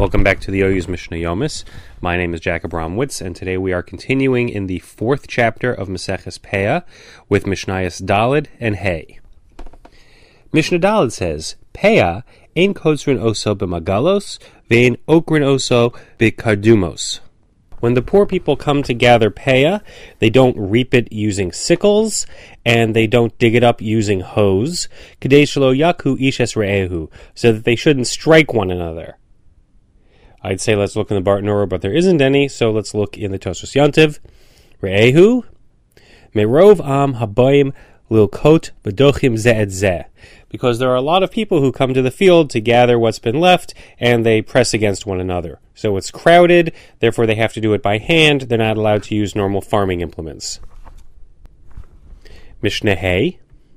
Welcome back to the OU's Mishnah Yomis. My name is Jack Abramowitz, and today we are continuing in the fourth chapter of Maseches Peah with Mishnayos Daled and Hey. Mishnah Daled says, Peah ein kotzrin oso b'magalos, ve'ein okrin oso b'kardumos. When the poor people come to gather Peah, they don't reap it using sickles, and they don't dig it up using hoes, kedei shelo yaku ish es re'ehu, so that they shouldn't strike one another. I'd say let's look in the Bartanura, but there isn't any, so let's look in the Tosfos Yantiv. Re'ehu, merov am habayim lilkot b'dochim ze et ze. Because there are a lot of people who come to the field to gather what's been left, and they press against one another. So it's crowded, therefore they have to do it by hand. They're not allowed to use normal farming implements. Mishnah Hey.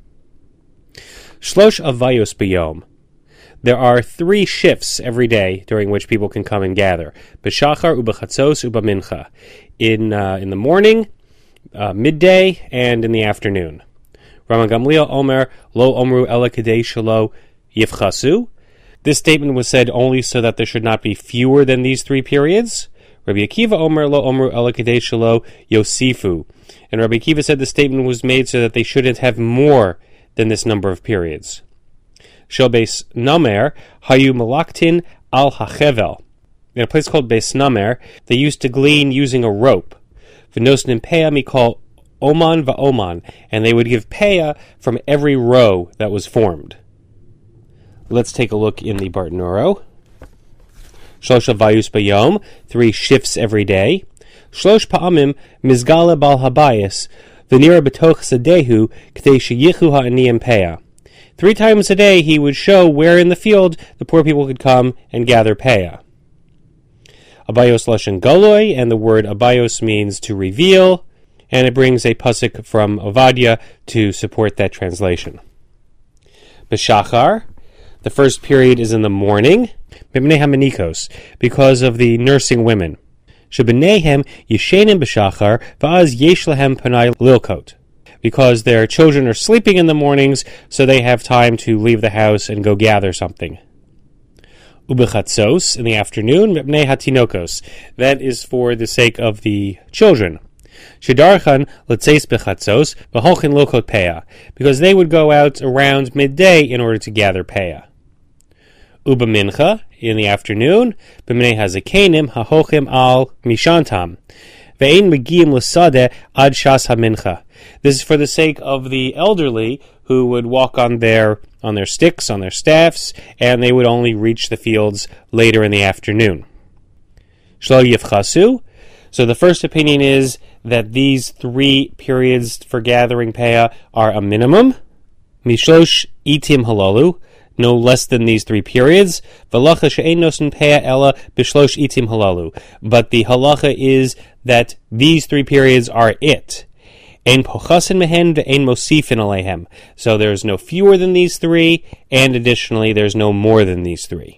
Shlosh avayos b'yom. There are 3 shifts every day during which people can come and gather. B'shachar, u'b'chatzos, u'b'mincha. In the morning, midday, and in the afternoon. Rama Gamliel Omer, lo omru ela kedei shelo yifchasu. This statement was said only so that there should not be fewer than these 3 periods. Rabbi Akiva Omer, lo omru ela kedei shelo yosifu. And Rabbi Akiva said the statement was made so that they shouldn't have more than this number of periods. Shel Beis Namer, hayu malaktin al hachevel. In a place called Beis Namer, they used to glean using a rope. V'nosnim peah mikol oman va'oman, and they would give peah from every row that was formed. Let's take a look in the Bartanura. Shlosh avayus bayom, 3 shifts every day. Shlosh pa'amim mizgala bal habayis, v'nira b'toch sadehu, k'tei sheyichu ha'aniyim peah. 3 times a day he would show where in the field the poor people could come and gather peah. Abayos lashon galoi, and the word abayos means to reveal, and it brings a pasuk from Ovadia to support that translation. B'shachar, the first period is in the morning, mipnei hamanikos, because of the nursing women. Shebenehem yishenim b'shachar, va'az yesh lahem panai lilkot. Because their children are sleeping in the mornings, so they have time to leave the house and go gather something. Ubechatzos, in the afternoon, mipnei hatinokos. That is for the sake of the children. Shedarchan letzeis bechatzos, v'holchin lokot peah, because they would go out around midday in order to gather peah. Ubemincha, in the afternoon, b'mnei hazakenim hahochim al mishantam. Ve'ein megiyim l'sadeh ad shas hamincha. This is for the sake of the elderly who would walk on their sticks, on their staffs, and they would only reach the fields later in the afternoon. Shlo yifchasu. So the first opinion is that these 3 periods for gathering peah are a minimum. Mishlosh itim halalu, no less than these 3 periods. V'lacha she'ein nosen peah ela b'shlosh itim halalu. But the halacha is that these 3 periods are it. Ein pochasin mehen ve'ein mosifin aleihem. So there's no fewer than these 3, and additionally there's no more than these 3.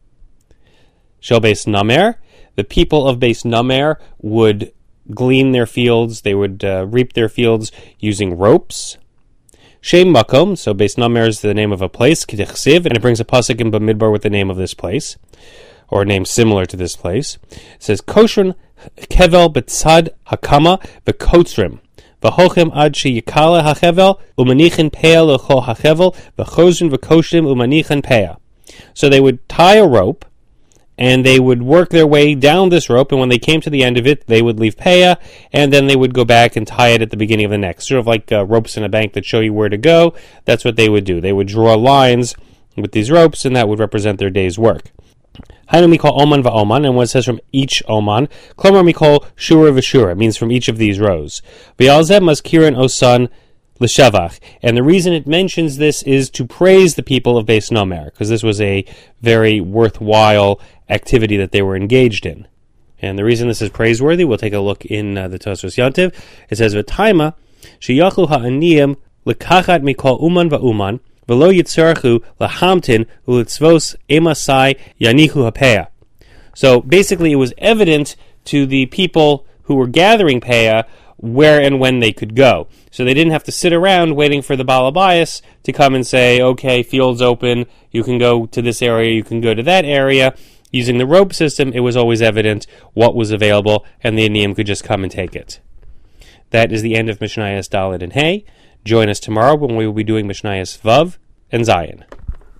Shel Beis Namer, the people of Beis Namer would glean their fields, they would reap their fields using ropes. Shem Makom, so Beis Namer is the name of a place, K'tichsiv, and it brings a pasuk in Bamidbar with the name of this place, or a name similar to this place. It says, Koshrin kevel betzad hakama v'kotzrim. V'hochem ad sheyikala hachevel, umanichin peah l'chol hachevel, v'chozrin v'koshrim umanichin peah. So they would tie a rope, and they would work their way down this rope, and when they came to the end of it, they would leave peah, and then they would go back and tie it at the beginning of the next. Sort of like ropes in a bank that show you where to go. That's what they would do. They would draw lines with these ropes, and that would represent their day's work. Hainu mikol oman va'oman, and when it says from each oman, klomer mikol shura v'shura, means from each of these rows. V'yalzeh mazkirin osan l'shavach, and the reason it mentions this is to praise the people of Beis Namer, because this was a very worthwhile activity that they were engaged in. And the reason this is praiseworthy, we'll take a look in the Tosfos Yantiv. It says, V'taima, sheyachu ha'aniyim l'kachat mikol uman va'uman, v'lo yitzarchu lahamtin u'litzvos emasai yanichu hapeah. So basically it was evident to the people who were gathering peah where and when they could go. So they didn't have to sit around waiting for the Baal Habayis to come and say, okay, field's open, you can go to this area, you can go to that area. Using the rope system, it was always evident what was available, and the Aniyim could just come and take it. That is the end of Mishnayos Daled and Hey. Join us tomorrow when we will be doing Mishnayos Vav and Zayin.